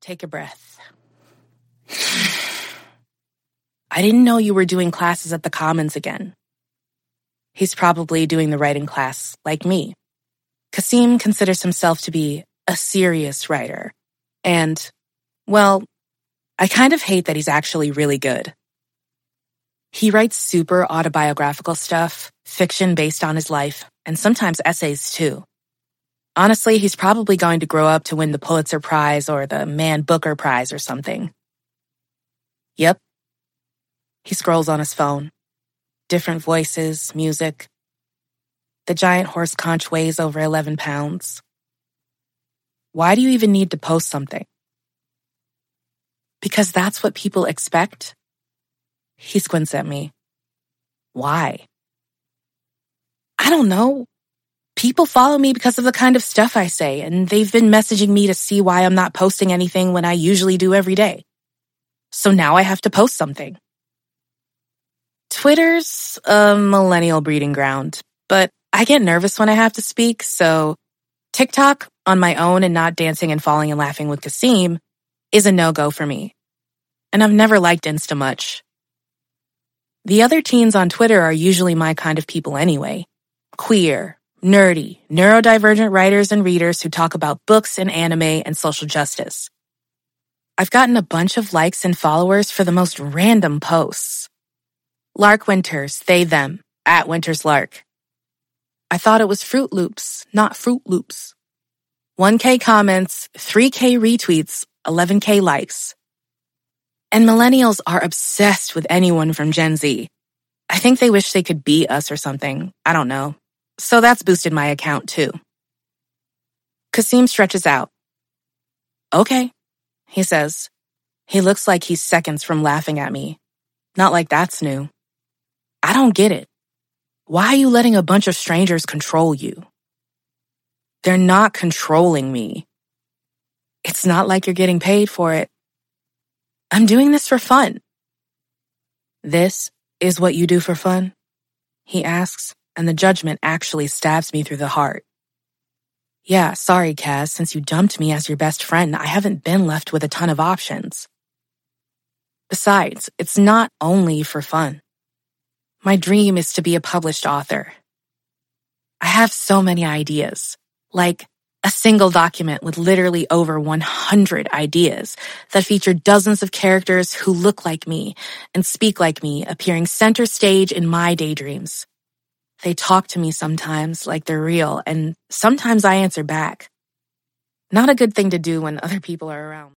Take a breath. I didn't know you were doing classes at the Commons again. He's probably doing the writing class, like me. Kasim considers himself to be a serious writer. And, well, I kind of hate that he's actually really good. He writes super autobiographical stuff, fiction based on his life, and sometimes essays too. Honestly, he's probably going to grow up to win the Pulitzer Prize or the Man Booker Prize or something. Yep. He scrolls on his phone. Different voices, music. The giant horse conch weighs over 11 pounds. Why do you even need to post something? Because that's what people expect? He squints at me. Why? I don't know. People follow me because of the kind of stuff I say, and they've been messaging me to see why I'm not posting anything when I usually do every day. So now I have to post something. Twitter's a millennial breeding ground, but I get nervous when I have to speak, so TikTok, on my own and not dancing and falling and laughing with Kasim, is a no-go for me. And I've never liked Insta much. The other teens on Twitter are usually my kind of people anyway. Queer, nerdy, neurodivergent writers and readers who talk about books and anime and social justice. I've gotten a bunch of likes and followers for the most random posts. Lark Winters, they, them, at Winters Lark. I thought it was Fruit Loops, not Fruit Loops. 1K comments, 3K retweets, 11K likes. And millennials are obsessed with anyone from Gen Z. I think they wish they could be us or something. I don't know. So that's boosted my account too. Kasim stretches out. Okay, he says. He looks like he's seconds from laughing at me. Not like that's new. I don't get it. Why are you letting a bunch of strangers control you? They're not controlling me. It's not like you're getting paid for it. I'm doing this for fun. This is what you do for fun? He asks, and the judgment actually stabs me through the heart. Yeah, sorry, Kaz, since you dumped me as your best friend, I haven't been left with a ton of options. Besides, it's not only for fun. My dream is to be a published author. I have so many ideas, like a single document with literally over 100 ideas that feature dozens of characters who look like me and speak like me, appearing center stage in my daydreams. They talk to me sometimes like they're real, and sometimes I answer back. Not a good thing to do when other people are around.